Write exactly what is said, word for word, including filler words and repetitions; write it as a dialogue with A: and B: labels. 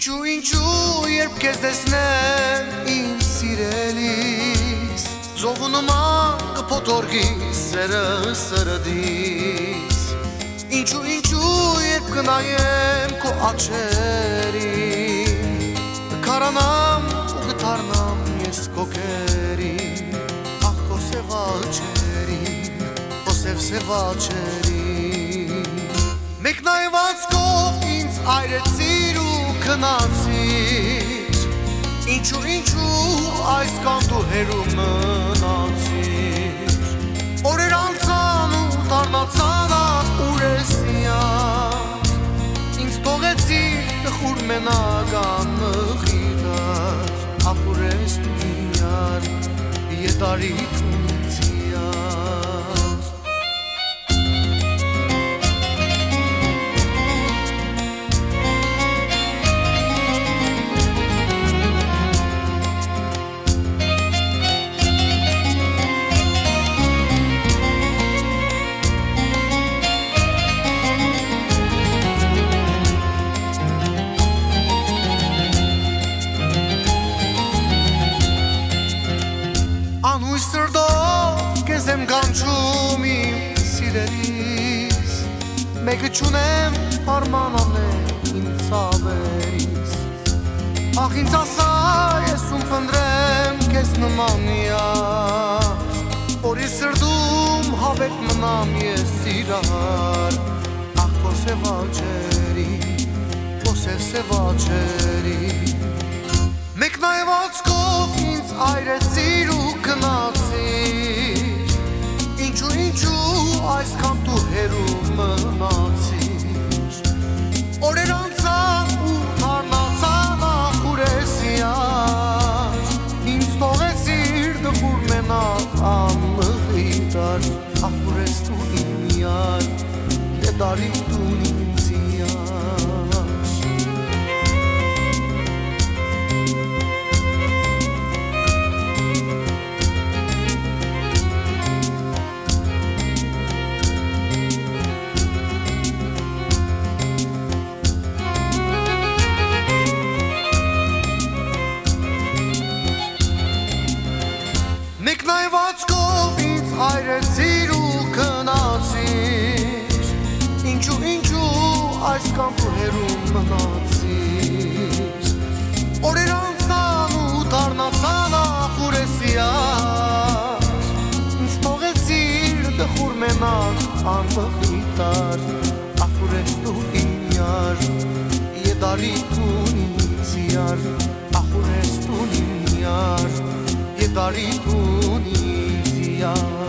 A: Ինչու, ինչու, երբ կեզ դեսնեմ իմ սիրելիս, Ձողու նման կփոթորկիս սերը սրդիս, Ինչու, ինչու, երբ կնայեմ քո աչերին, Կքարանամ ու կդառնամ ես քո կերին, Ախ քո սև աչերին, քո սև սև աչերին, Մեկ նայվածքով ինձ այրեցիր ու քնացիր, Ինչու, ինչու այսքան դու հեռու մնացիր, Օրեր անցան ու դառնացան ախուր ես իար, Ինձ թողեցիր տխուր մենակ անմխիթար, Ախուր ես դու իար, ետարի դու ինձ իար. Անհույս սրտով կեզ եմ կանչում իմ սիրելիս, Մեկը չունեմ հարմանանել իմ ցավերիս, Ախ ինձ ասա ես ում փնտրեմ կեզ նման իար, Որ իր սրտում հավետ մնամ ես իրար, Ախ քո սև աչերին, քո սև սև աչերին, Մեկ նայվածքով ինձ այրեցիր ու քնացիր, Ինչու, ինչու այսքան դու հեռու մնացիր, Օրեր անցան ու դառնացան ախուր ես իար, Ինձ թողեցիր տխուր մենակ անմխիթար, Ախուր ես դու իմ իար, ետարի դու ինձ իար. Մեկ նայվածքով ինձ այրեցիր ու քնացիր, Ինչու, ինչու այսքան դու հեռու մնացիր, Օրեր անցան ու դառնացան ախուր ես իար, Ինձ թողեցիր տխուր մենակ անմխիթար, Ախուր ես դու իմ իար, ետարի դու ինձ իար, Ախուր ես դու իմ իար, Ետարի դու ինձ իար.